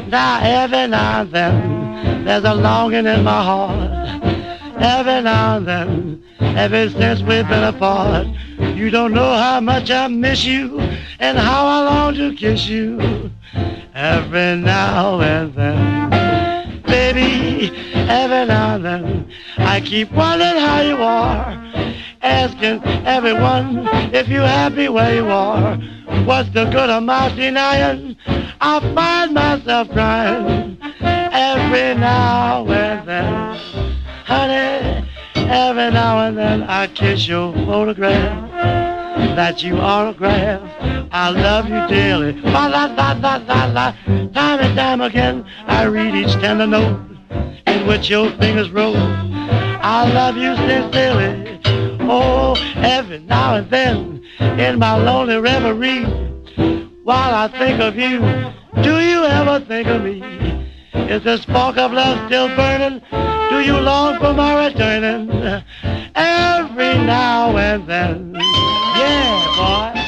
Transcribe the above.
Now every now and then there's a longing in my heart. Every now and then, ever since we've been apart, you don't know how much I miss you and how I long to kiss you. Every now and then, baby, every now and then, I keep wondering how you are, asking everyone if you're happy where you are. What's the good of my denying? I find myself crying every now and then. Honey, every now and then I kiss your photograph that you autograph. I love you dearly. La la la la la la. Time and time again I read each tender note in which your fingers roll. I love you sincerely. Oh, every now and then in my lonely reverie, while I think of you, do you ever think of me? Is the spark of love still burning? Do you long for my returning? Every now and then, yeah, boy.